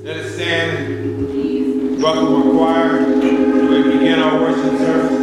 Let us stand and welcome our choir as we begin our worship service.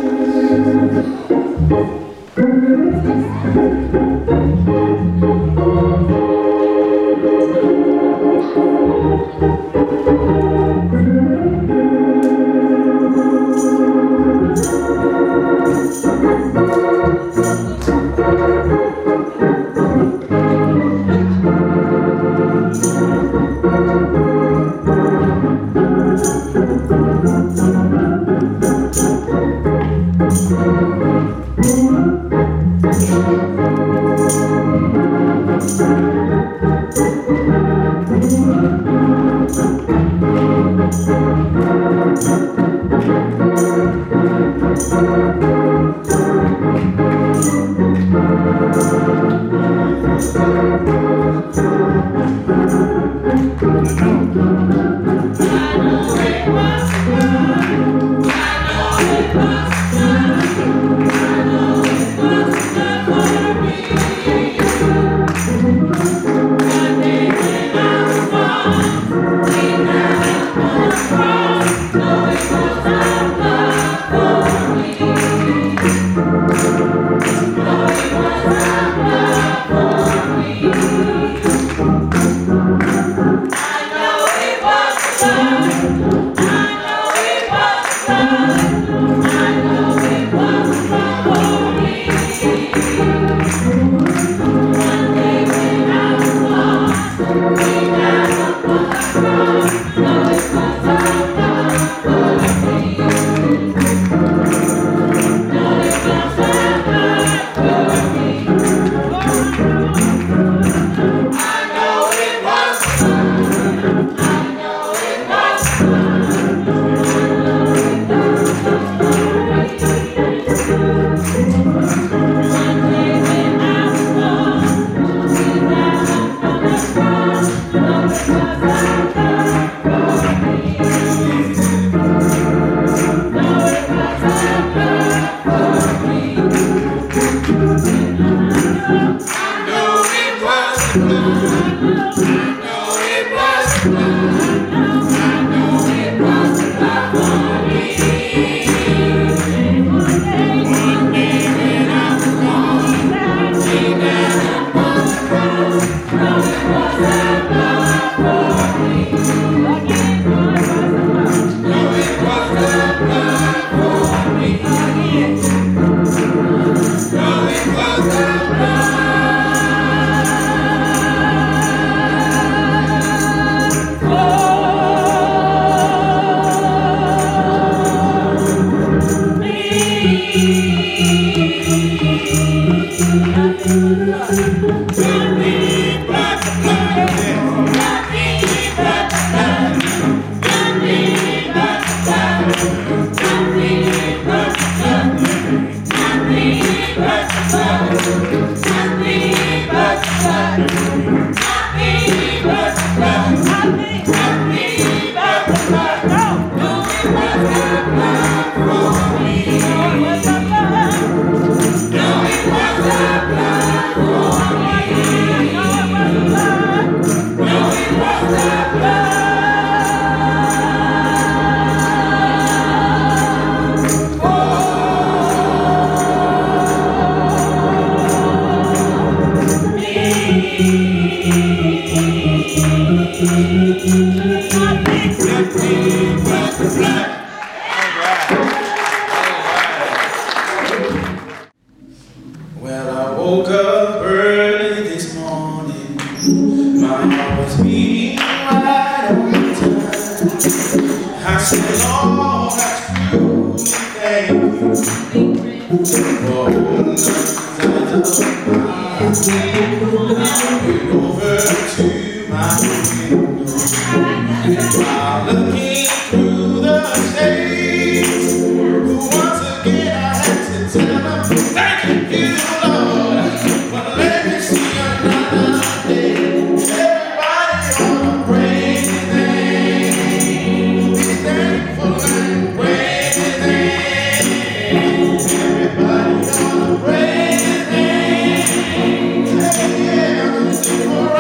Everybody gonna praise His name. Yeah,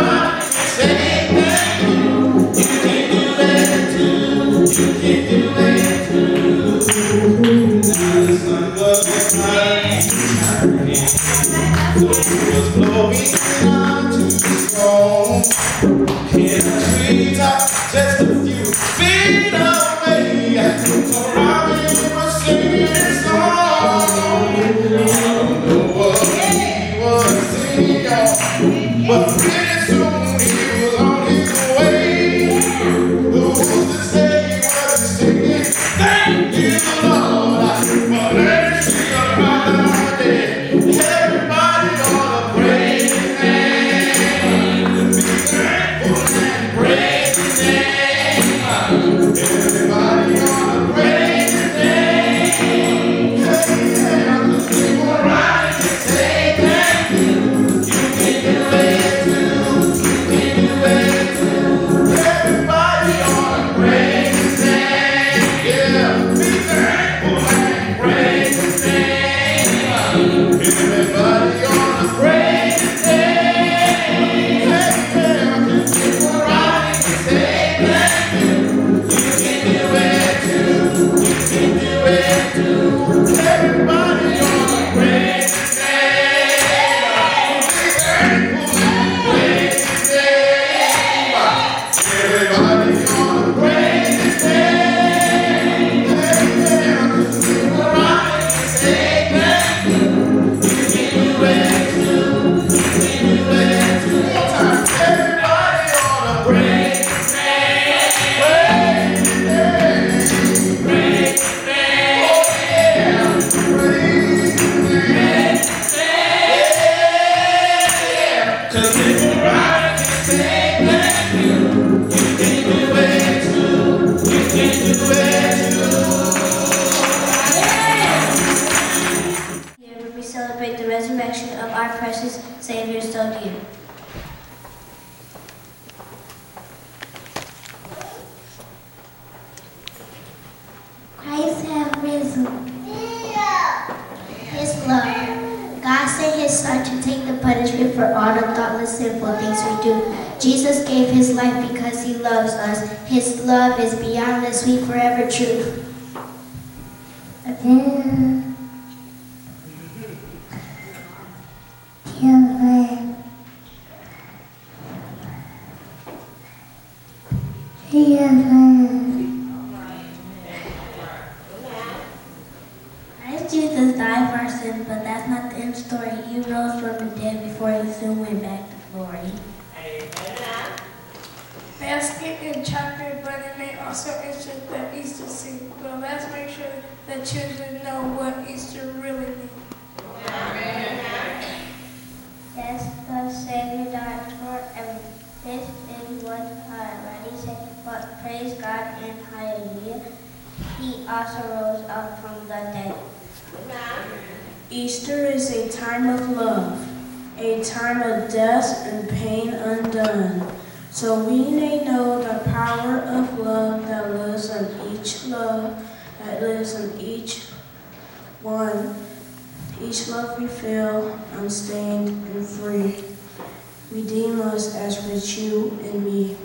Just a few feet away, so Robbie was singing a song. I don't know what he was singing, but pretty soon he was on his way. Who's to say he wasn't singing? Thank you, Lord, for mercy on my day. Everybody ought to praise His name, be thankful and praise His name. Everybody ought to praise His name. Hey, I'm just people right to say thank you. You can do it too. You can do it too. Everybody ought to praise His name. Yeah, be thankful and praise His name. Everybody ought to praise His name. Hey, I'm just people right to say thank you. Everybody ought to praise His name. Be thankful and praise His name. Everybody ought to praise His name. Hey, I'm just people right to say thank you. You can do it too. You can do it too. One time. Everybody ought to praise His name. Praise His name. Praise His name. Oh yeah. Praise His name. Yeah. 'Cause people right can say thank you. You can do it too. You can do it too. Here we celebrate the resurrection of our precious Savior, so dear. Christ have risen. His love. God sent His Son to take the punishment for all the thoughtless, sinful things we do. Jesus gave His life because He loves us. His love is beyond the sweet, forever truth. Again. Christ Jesus died for our sins, but that's not the end story. He rose from the dead before He soon went back to glory. Basket and chocolate, but it may also interest the Easter scene. But let's make sure that children know what Easter really means. Yes, the Savior died for everything. This is what already said, but praise God and hallelujah. He also rose up from the dead. Easter is a time of love, a time of death and pain undone. So we may know the power of love that lives in each one. Each love we feel, unstained and free. Redeem us as with you and me.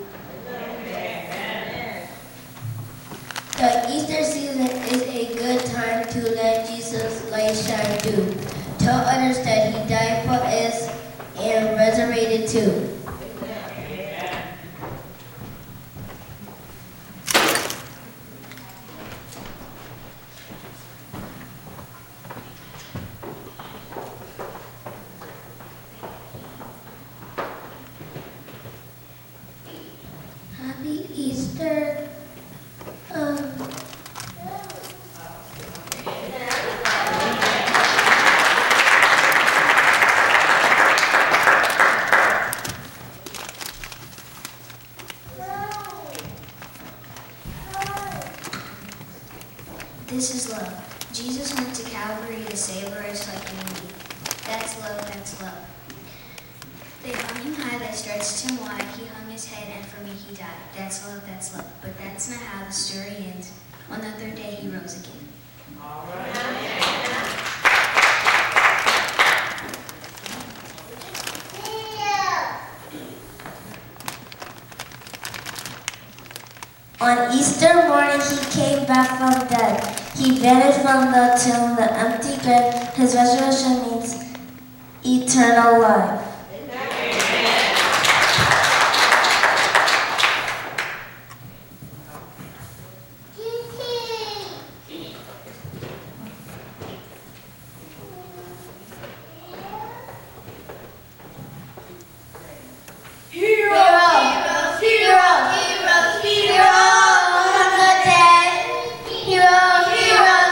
The Easter season is a good time to let Jesus' light shine too. Tell others that He died for us and resurrected too. Happy Easter. This is love. Jesus went to Calvary to save a wretch like you and me. That's love, that's love. They hung Him high, they stretched Him wide. He hung His head, and for me He died. That's love, that's love. But that's not how the story ends. On the third day He rose again. All right. On Easter morning, he came back from death. He vanished from the tomb, the empty grave. His resurrection means eternal life.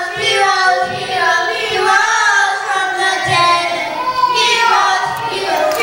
Heroes from the dead.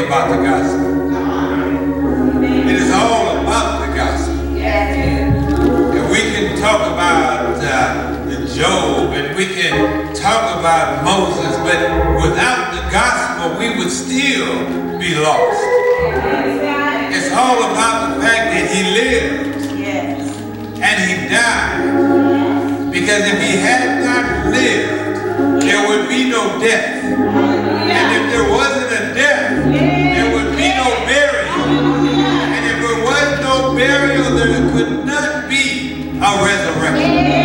about the gospel. It is all about the gospel. And we can talk about Job, and we can talk about Moses, but without the gospel, we would still be lost. It's all about the fact that he lived and he died. Because if he had not lived, there would be no death. And if there wasn't a death, there would be no burial. And if there was no burial, there could not be a resurrection.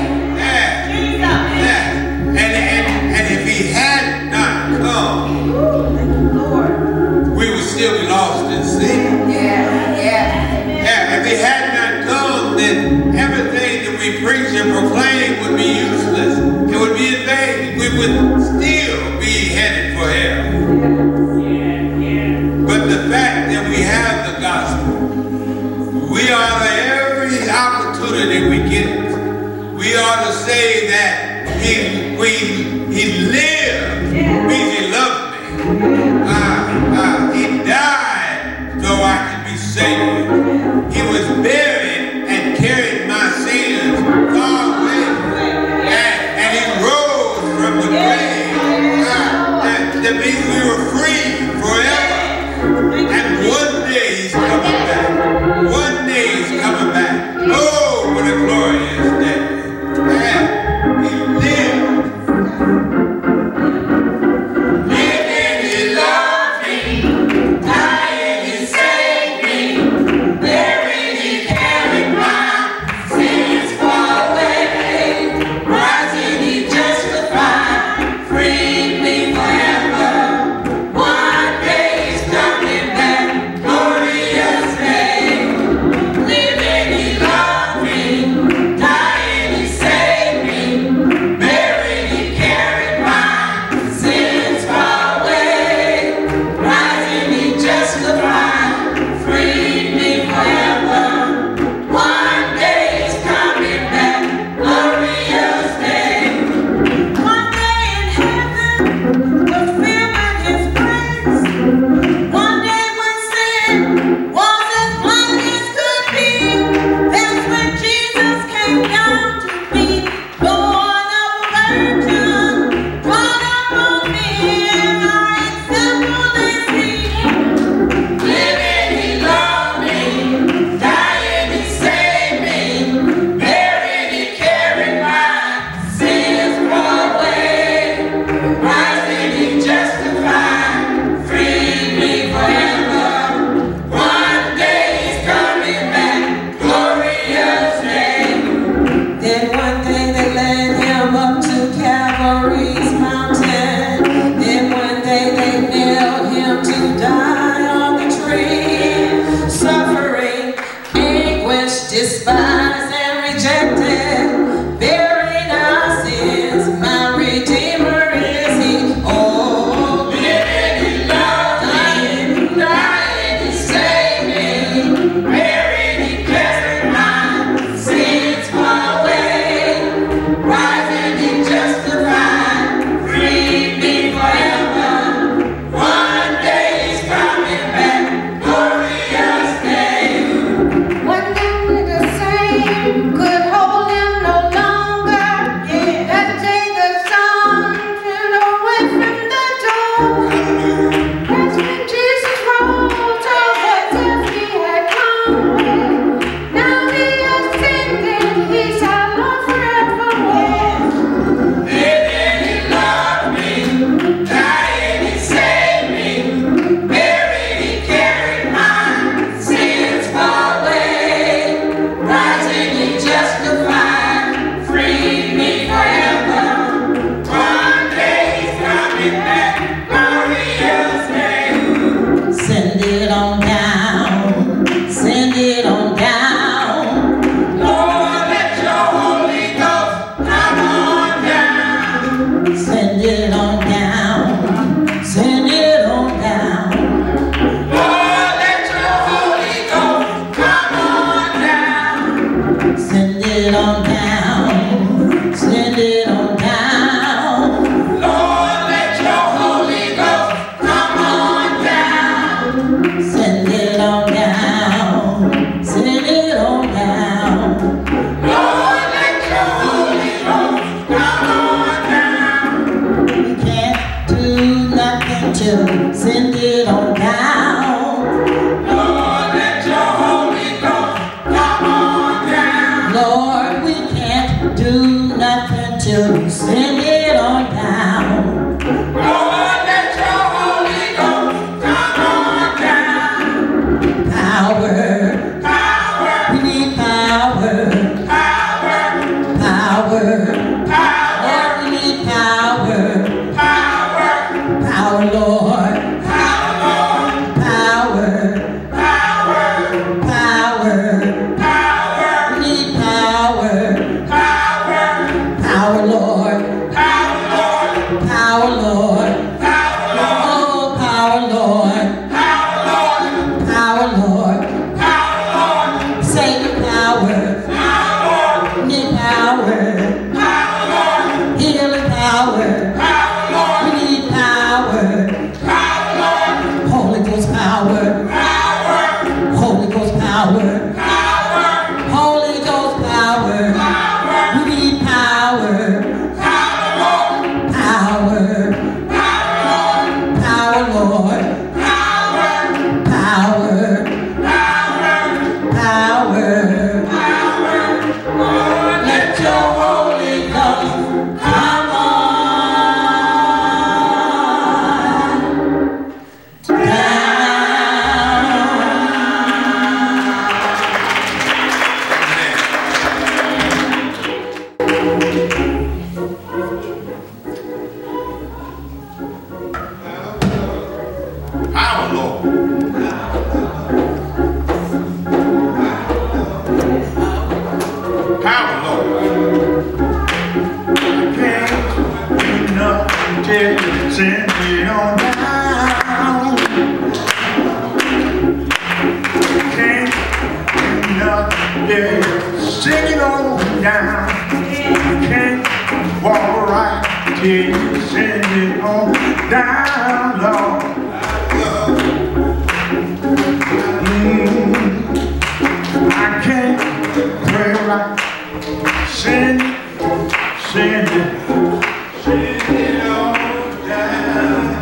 And if he had not come, we would still be lost in sin. If he had not come, then everything that we preach and proclaim would be useless. It would be in vain. We would still be headed for hell. But the fact that we have the gospel, we ought to, every opportunity we get, we ought to say that he lived, means he loved me. He died so I could be saved. He was buried and carried my sins far away. And he rose from the grave. That means we were free forever. And one day he's coming back. One day he's coming back. Oh, what a glorious day. He lived. That's when Jesus rose over death he had come. So send it on down. Lord, let your Holy Ghost come on down. Power, power, we need power. Power, power, power, Lord, we need power. Power, power, Lord. Power, Lord. Power, power, power, power, we need power. Power, Lord. Power, Lord. Power, Lord. Power, Lord. Oh, power, Lord. Power, Lord. Power, Lord. Power, Lord. Say the power. Power. Need power. Power, Lord. Healing power. Power, Lord. We need power. Power, Lord. Holy Ghost power. Power. Holy Ghost power. Power. Holy Ghost power. Power. We need power. Power, power, power, Lord, power, power, power, power, let your Holy Ghost come on down. Power, Lord. Power, Lord. Can't do nothing till you send it on down. Can't do nothing till you send it on down. Can't walk right till you send it on down, Lord. I can't pray right. Send it on down.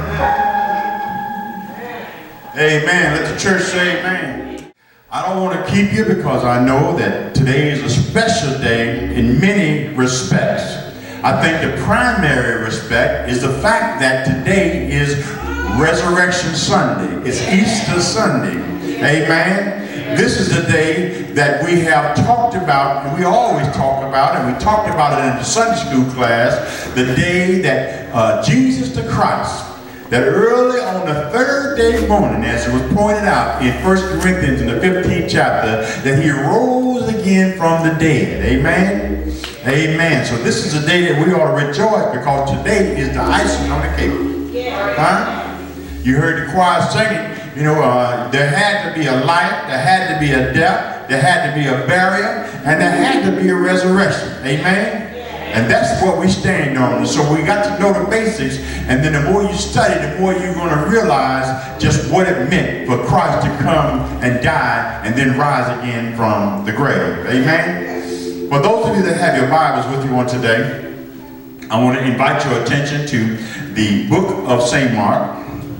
Amen. Let the church say amen. I don't want to keep you because I know that today is a special day in many respects. I think the primary respect is the fact that today is Resurrection Sunday. It's Easter Sunday. Amen. This is the day that we have talked about, and we always talk about, and we talked about it in the Sunday school class, the day that Jesus the Christ, that early on the third day morning, as it was pointed out in 1 Corinthians in the 15th chapter, that he rose again from the dead. Amen? Amen. So this is a day that we ought to rejoice because today is the icing on the cake. Yeah. Huh? You heard the choir singing. You know, there had to be a life, there had to be a death, there had to be a burial, and there had to be a resurrection. Amen? And that's what we stand on. So we got to know the basics, and then the more you study, the more you're going to realize just what it meant for Christ to come and die and then rise again from the grave. Amen? For those of you that have your Bibles with you on today, I want to invite your attention to the book of St. Mark.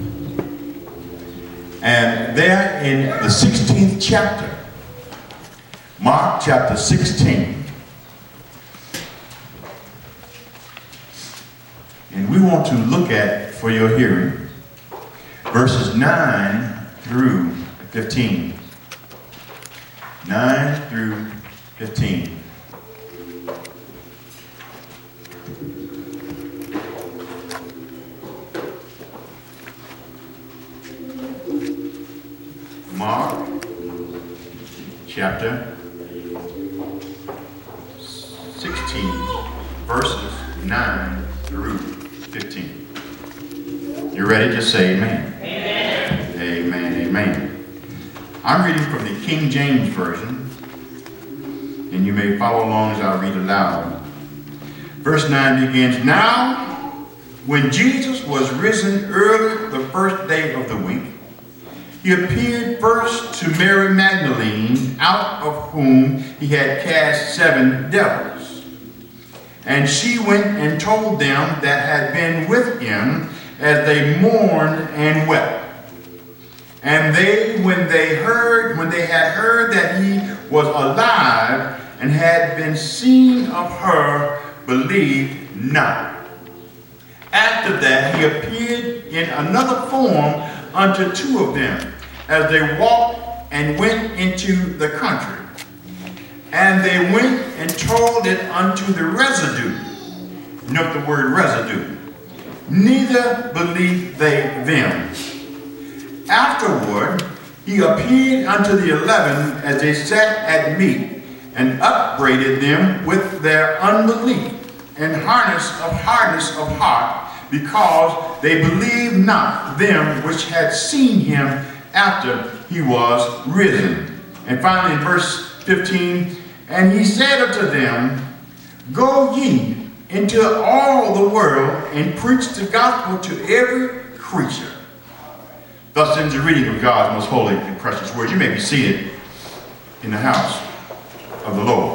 And there in the 16th chapter, Mark chapter 16. And we want to look at, for your hearing, verses 9 through 15. 9 through 15. Mark chapter 16, verses 9 through 15. You ready? Just say amen. Amen. Amen. Amen. I'm reading from the King James Version, and you may follow along as I read aloud. Verse 9 begins, Now, when Jesus was risen early the first day of the week, he appeared first to Mary Magdalene, out of whom he had cast 7 devils. And she went and told them that had been with him as they mourned and wept. And they, when they had heard that he was alive and had been seen of her, believed not. After that, he appeared in another form unto two of them, as they walked and went into the country. And they went and told it unto the residue. Note the word residue. Neither believed they them. Afterward, he appeared unto the 11 as they sat at meat, and upbraided them with their unbelief and hardness of heart, because they believed not them which had seen him after he was risen. And finally in verse 15, and he said unto them, Go ye into all the world and preach the gospel to every creature. Thus ends the reading of God's most holy and precious word. You may be seated in the house of the Lord.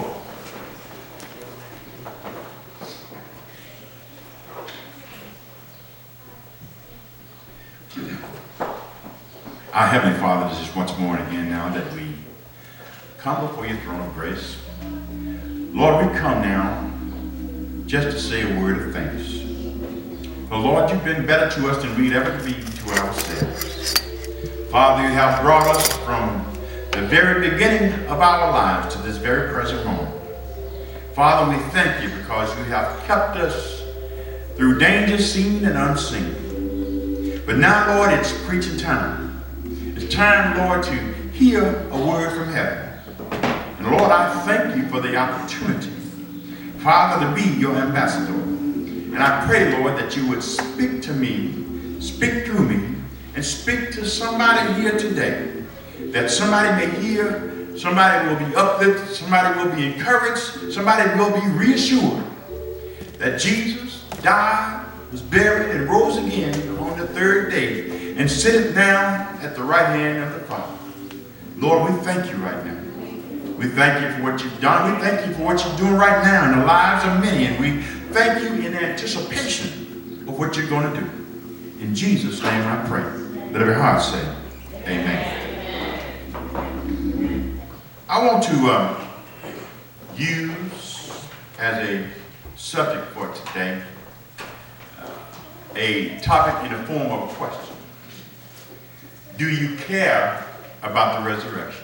Our Heavenly Father, this is once more and again now that we come before your throne of grace. Lord, we come now just to say a word of thanks. For Lord, you've been better to us than we'd ever be to ourselves. Father, you have brought us from the very beginning of our lives to this very present moment. Father, we thank you because you have kept us through dangers seen and unseen. But now, Lord, it's preaching time. It's time, Lord, to hear a word from heaven. And Lord, I thank you for the opportunity, Father, to be your ambassador. And I pray, Lord, that you would speak to me, speak through me, and speak to somebody here today. That somebody may hear, somebody will be uplifted, somebody will be encouraged, somebody will be reassured that Jesus died, was buried, and rose again on the third day, and sitteth down at the right hand of the Father. Lord, we thank you right now. We thank you for what you've done. We thank you for what you're doing right now in the lives of many, and we thank you in anticipation of what you're going to do. In Jesus' name I pray. Let every heart say, amen. I want to use as a subject for today a topic in the form of a question. Do you care about the resurrection?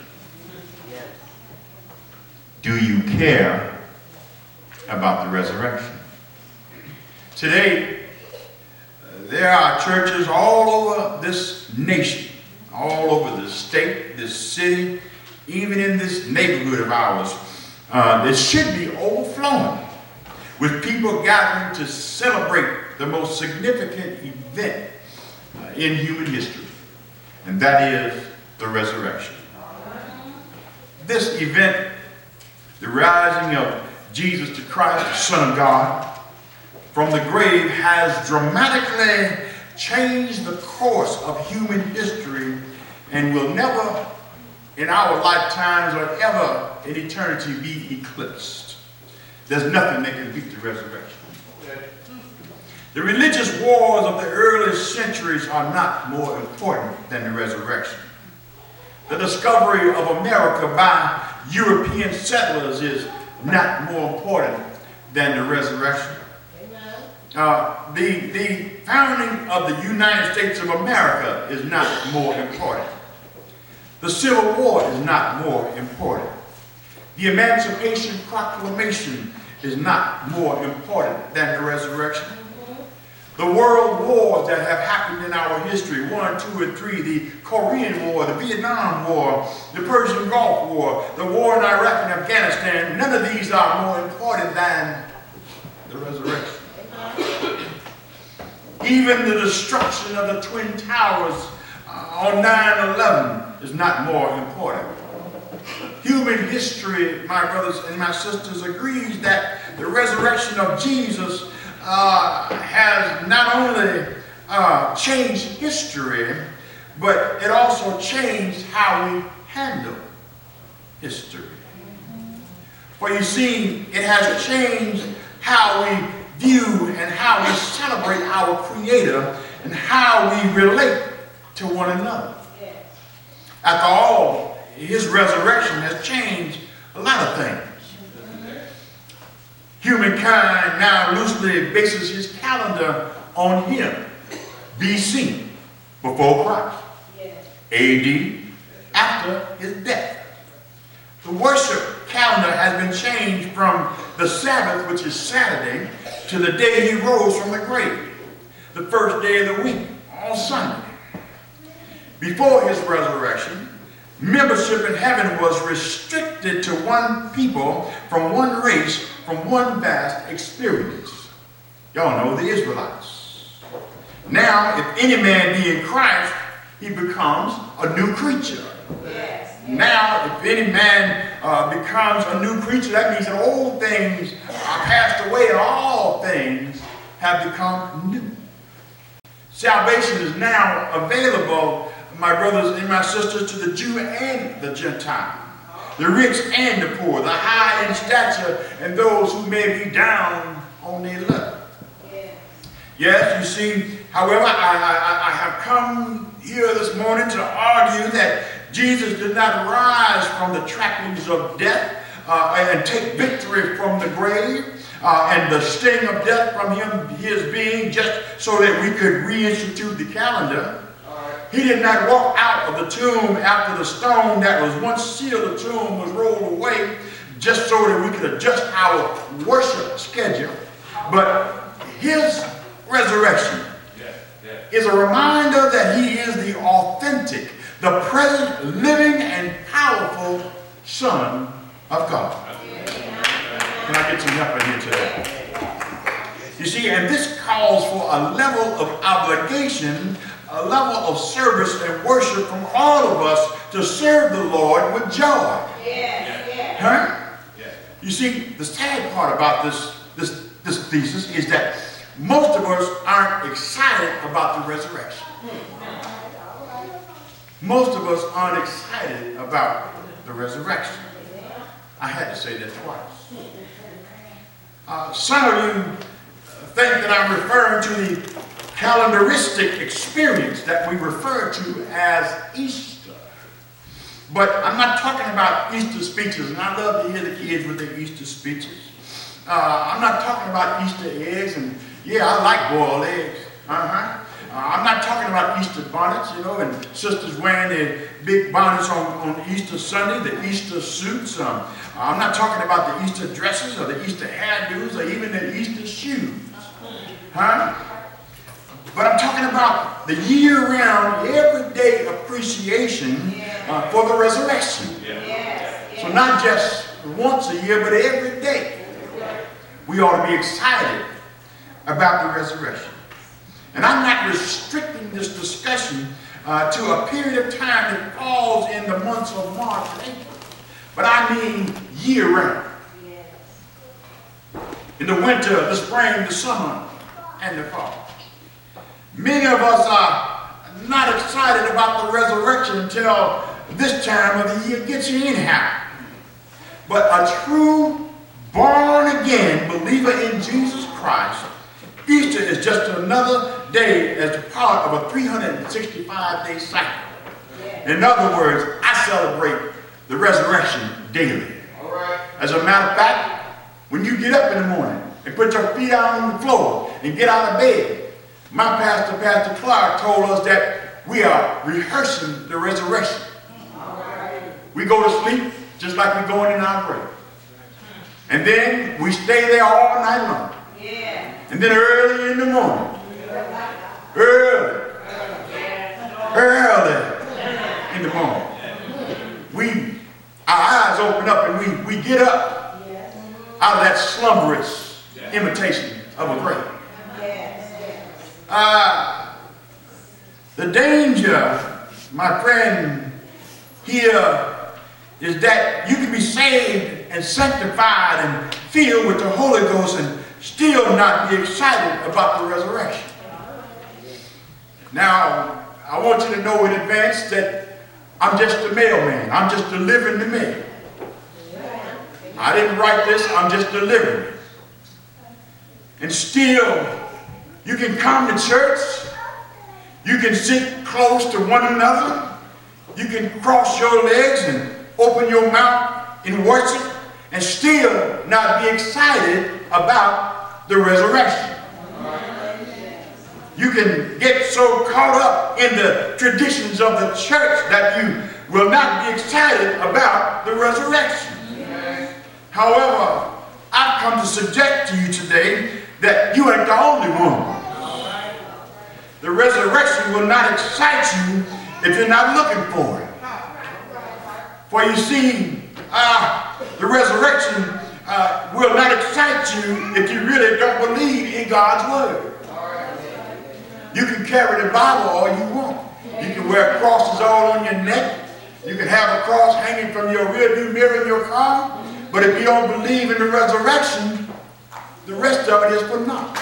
Do you care about the resurrection? Today, there are churches all over this nation, all over the state, this city, even in this neighborhood of ours, that should be overflowing with people gathering to celebrate the most significant event in human history, and that is the resurrection. This event, the rising of Jesus to Christ, the Son of God, from the grave, has dramatically changed the course of human history and will never in our lifetimes or ever in eternity be eclipsed. There's nothing that can beat the resurrection. The religious wars of the early centuries are not more important than the resurrection. The discovery of America by European settlers is not more important than the resurrection. The founding of the United States of America is not more important. The Civil War is not more important. The Emancipation Proclamation is not more important than the resurrection. The world wars that have happened in our history, 1, 2, and 3, the Korean War, the Vietnam War, the Persian Gulf War, the war in Iraq and Afghanistan, none of these are more important than the resurrection. Even the destruction of the Twin Towers on 9/11 is not more important. Human history, my brothers and my sisters, agrees that the resurrection of Jesus has not only changed history, but it also changed how we handle history. For you see, it has changed how we view and how we celebrate our Creator and how we relate to one another. After all, His resurrection has changed a lot of things. Humankind now loosely bases his calendar on him. BC, before Christ. AD, after his death. The worship calendar has been changed from the Sabbath, which is Saturday, to the day he rose from the grave, the first day of the week, on Sunday. Before his resurrection, membership in heaven was restricted to one people, from one race, from one vast experience. Y'all know the Israelites. Now, if any man be in Christ, he becomes a new creature. Now, if any man becomes a new creature, that means that old things are passed away and all things have become new. Salvation is now available, my brothers and my sisters, to the Jew and the Gentile, the rich and the poor, the high in stature and those who may be down on their luck. Yes, you see, however, I have come here this morning to argue that Jesus did not rise from the trappings of death and take victory from the grave and the sting of death from his being, just so that we could reinstitute the calendar. He did not walk out of the tomb after the stone that was once sealed the tomb was rolled away, just so that we could adjust our worship schedule. But his resurrection is a reminder that he is the authentic, the present, living, and powerful Son of God. Can I get some help in here today? You see, and this calls for a level of obligation, a level of service and worship from all of us to serve the Lord with joy. Huh? You see, the sad part about this thesis is that most of us aren't excited about the resurrection. Most of us aren't excited about the resurrection. I had to say that twice. Some of you think that I'm referring to the calendaristic experience that we refer to as Easter. But I'm not talking about Easter speeches, and I love to hear the kids with their Easter speeches. I'm not talking about Easter eggs, and yeah, I like boiled eggs. I'm not talking about Easter bonnets, you know, and sisters wearing their big bonnets on Easter Sunday, the Easter suits. I'm not talking about the Easter dresses or the Easter hairdos or even the Easter shoes. But I'm talking about the year-round, everyday appreciation for the resurrection. So not just once a year, but every day. We ought to be excited about the resurrection. And I'm not restricting this discussion to a period of time that falls in the months of March and April, but I mean year-round. In the winter, the spring, the summer, and the fall. Many of us are not excited about the resurrection until this time of the year gets you anyhow. But a true born-again believer in Jesus Christ, Easter is just another day as part of a 365-day cycle. In other words, I celebrate the resurrection daily. As a matter of fact, when you get up in the morning and put your feet out on the floor and get out of bed, my pastor, Pastor Clark, told us that we are rehearsing the resurrection. We go to sleep just like we're going in our grave. And then we stay there all night long. And then early in the morning, early in the morning, our eyes open up and we get up out of that slumberous imitation of a grave. The danger, my friend, here is that you can be saved and sanctified and filled with the Holy Ghost and still not be excited about the resurrection. Now, I want you to know in advance that I'm just a mailman. I'm just delivering the mail. I didn't write this, I'm just delivering it. And still, you can come to church, you can sit close to one another, you can cross your legs and open your mouth in worship and still not be excited about the resurrection. You can get so caught up in the traditions of the church that you will not be excited about the resurrection. However, I've come to suggest to you today that you ain't the only one. The resurrection will not excite you if you're not looking for it. For you see, the resurrection will not excite you if you really don't believe in God's word. You can carry the Bible all you want. You can wear crosses all on your neck. You can have a cross hanging from your rearview mirror in your car. But if you don't believe in the resurrection, the rest of it is for naught.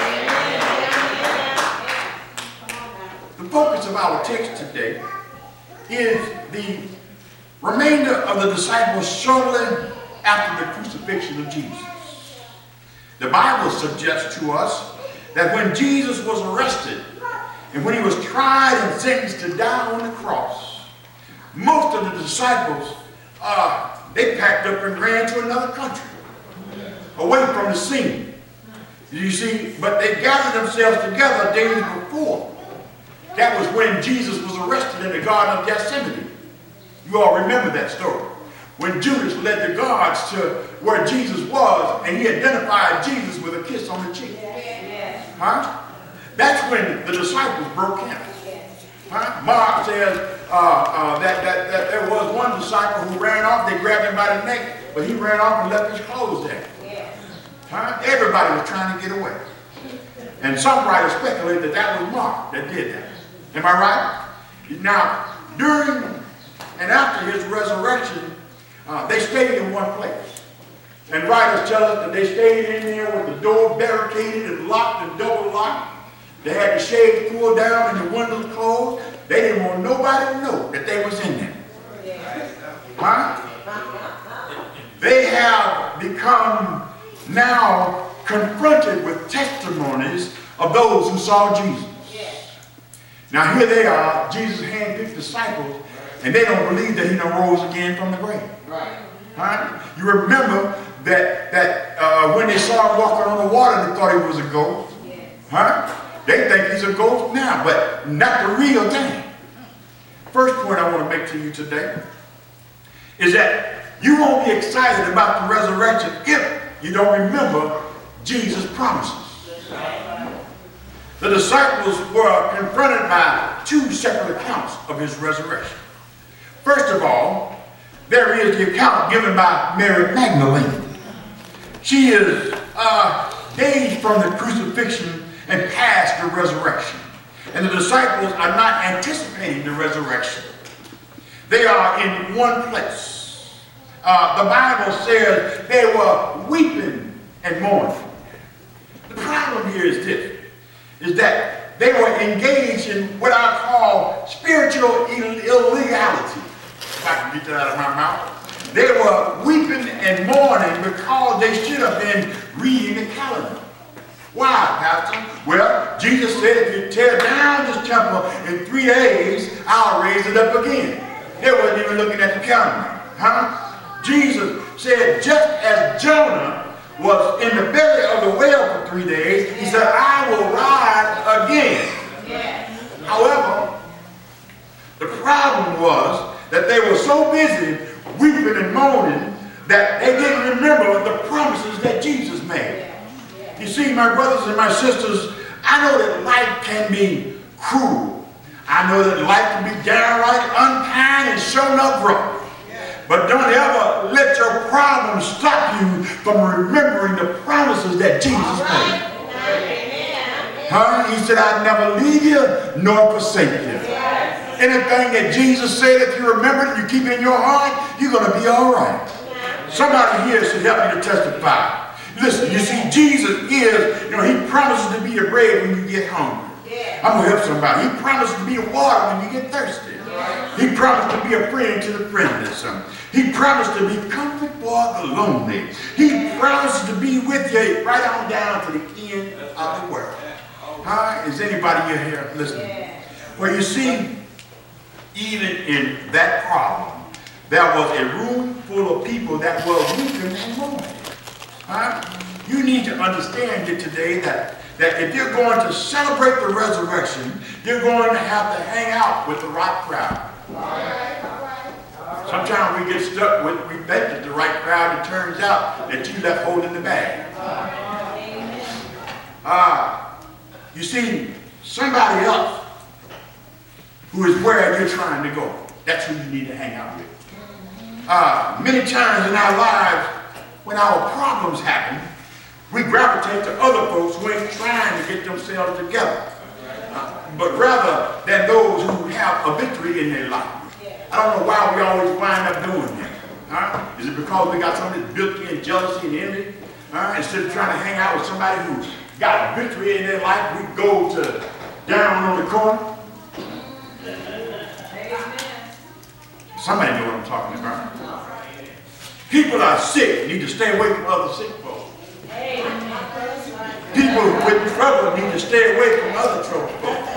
The focus of our text today is the remainder of the disciples shortly after the crucifixion of Jesus. The Bible suggests to us that when Jesus was arrested and when he was tried and sentenced to die on the cross, most of the disciples, they packed up and ran to another country, away from the scene. You see, but they gathered themselves together days before. That was when Jesus was arrested in the Garden of Gethsemane. You all remember that story. When Judas led the guards to where Jesus was, and he identified Jesus with a kiss on the cheek. Huh? That's when the disciples broke camp. Huh? Mark says that there was one disciple who ran off. They grabbed him by the neck, but he ran off and left his clothes there. Huh? Everybody was trying to get away. And some writers speculate that that was Mark that did that. Am I right? Now, during and after his resurrection, they stayed in one place. And writers tell us that they stayed in there with the door barricaded and locked and double locked. They had the shades pulled down and the windows closed. They didn't want nobody to know that they was in there. Huh? They have become now confronted with testimonies of those who saw Jesus. Now here they are, Jesus' handpicked disciples, and they don't believe that he done rose again from the grave. Huh? You remember that when they saw him walking on the water, they thought he was a ghost. Huh? They think he's a ghost now, but not the real thing. First point I want to make to you today is that you won't be excited about the resurrection if you don't remember Jesus' promises. The disciples were confronted by two separate accounts of his resurrection. First of all, there is the account given by Mary Magdalene. She is days from the crucifixion and past the resurrection. And the disciples are not anticipating the resurrection. They are in one place. The Bible says they were weeping and mourning. The problem here is this, is that they were engaged in what I call spiritual illegality. If I can get that out of my mouth. They were weeping and mourning because they should have been reading the calendar. Why, Pastor? Well, Jesus said if you tear down this temple in 3 days, I'll raise it up again. They weren't even looking at the calendar. Huh? Jesus said just as Jonah was in the belly of the whale for 3 days, he said, I will rise again. However, the problem was that they were so busy weeping and moaning that they didn't remember the promises that Jesus made. You see, my brothers and my sisters, I know that life can be cruel. I know that life can be downright unkind and shown up rough. But don't ever let your problems stop you from remembering the promises that Jesus made. Huh? He said, I'd never leave you nor forsake you. Anything that Jesus said, if you remember it, you keep it in your heart, you're going to be all right. Somebody here should help you to testify. Listen, you see, Jesus is, he promises to be your bread when you get hungry. I'm going to help somebody. He promised to be a water when you get thirsty. He promised to be a friend to the friendless. He promised to be comfort for the lonely. He promised to be with you right on down to the end of the world. Is anybody here listening? Well, you see, even in that problem, there was a room full of people that were weeping and mourning. You need to understand it today that if you're going to celebrate the resurrection, you're going to have to hang out with the right crowd. Sometimes we get stuck with, we think it's the right crowd, it turns out that you left holding the bag. You see, somebody else who is where you're trying to go, that's who you need to hang out with. Many times in our lives, when our problems happen, we gravitate to other folks who ain't trying to get themselves together, but rather than those who have a victory in their life. I don't know why we always wind up doing that. Is it because we got some of this built-in jealousy and envy? Instead of trying to hang out with somebody who got a victory in their life, we go to down on the corner. Somebody know what I'm talking about. People are sick, need to stay away from other sick folks. People with trouble need to stay away from other trouble folks.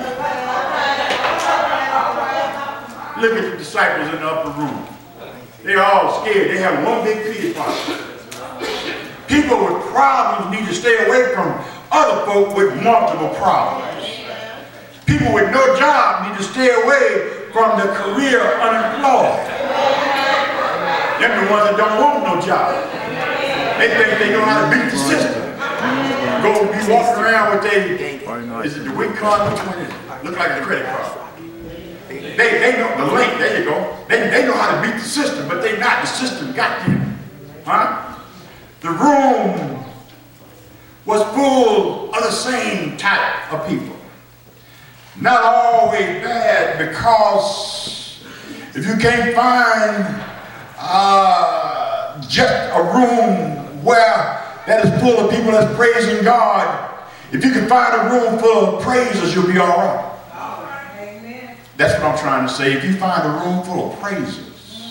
Look at the disciples in the upper room. They're all scared. They have one big pity party. People with problems need to stay away from other folk with multiple problems. People with no job need to stay away from the career unemployed. Them the ones that don't want no job. They think they know how to beat the system. Go be walking around with is it the wing card? Which one is it? Look like a credit card. They know the link, there you go. They know how to beat the system, but they not. The system got them. The room was full of the same type of people. Not always bad, because if you can't find just a room where that is full of people that's praising God, if you can find a room full of praisers, you'll be all right. That's what I'm trying to say. If you find a room full of praisers,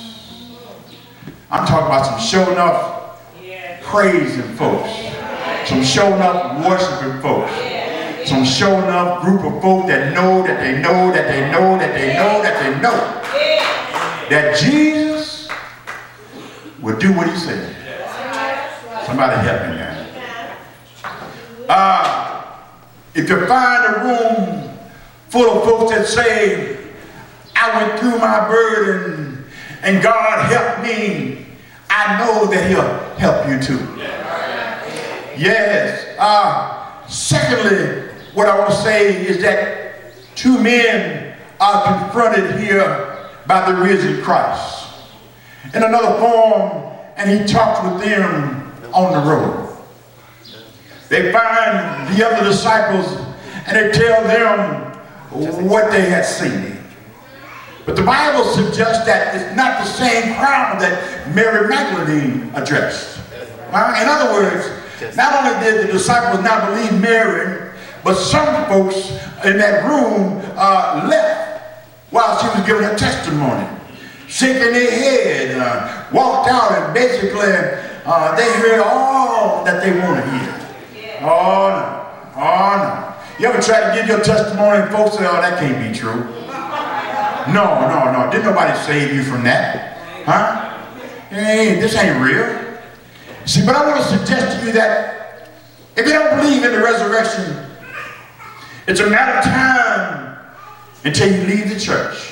I'm talking about some showing up praising folks, some showing up worshiping folks, some showing up group of folk that know that they know that they know that they know that they know that Jesus will do what he said. Somebody help me now. If you find a room full of folks that say, I went through my burden and God helped me, I know that he'll help you too. Yes. Secondly, what I want to say is that two men are confronted here by the risen Christ in another form, and he talks with them on the road. They find the other disciples and they tell them what they had seen. But the Bible suggests that it's not the same crowd that Mary Magdalene addressed. In other words, not only did the disciples not believe Mary, but some folks in that room left while she was giving her testimony, shaking their head, walked out, and basically they heard all that they want to hear. Oh no, oh no. You ever try to give your testimony and folks say, oh, that can't be true? No. Didn't nobody save you from that? Hey, this ain't real. See, but I want to suggest to you that if you don't believe in the resurrection, it's a matter of time until you leave the church.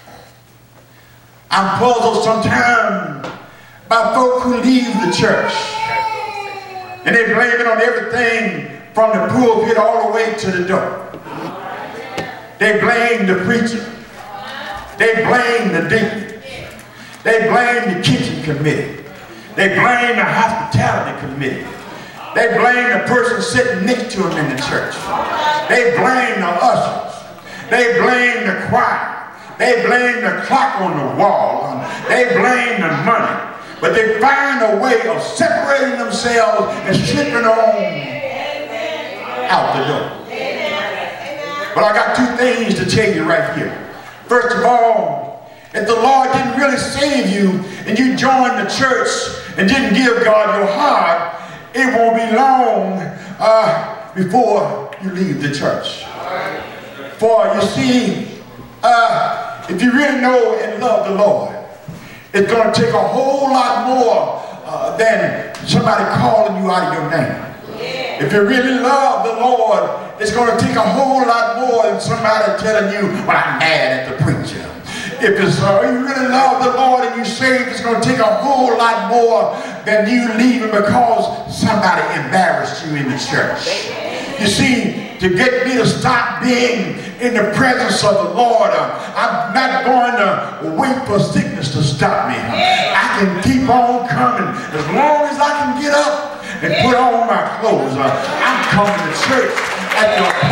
I'm puzzled sometimes by folk who leave the church and they blame it on everything from the pulpit all the way to the door. They blame the preacher. They blame the deacon. They blame the kitchen committee. They blame the hospitality committee. They blame the person sitting next to them in the church. They blame the ushers. They blame the choir. They blame the clock on the wall. They blame the money. But they find a way of separating themselves and slipping on out the door. But I got two things to tell you right here. First of all, if the Lord didn't really save you and you joined the church and didn't give God your heart, it won't be long before you leave the church. For you see, if you really know and love the Lord, it's going to take a whole lot more than somebody calling you out of your name. If you really love the Lord, it's going to take a whole lot more than somebody telling you, well, I'm mad at the preacher. If you really love the Lord and you saved, it's going to take a whole lot more than you leaving because somebody embarrassed you in the church. You see, to get me to stop being in the presence of the Lord, I'm not going to wait for sickness to stop me. I can keep on coming as long as I can get up and put on my clothes. I'm coming to church at the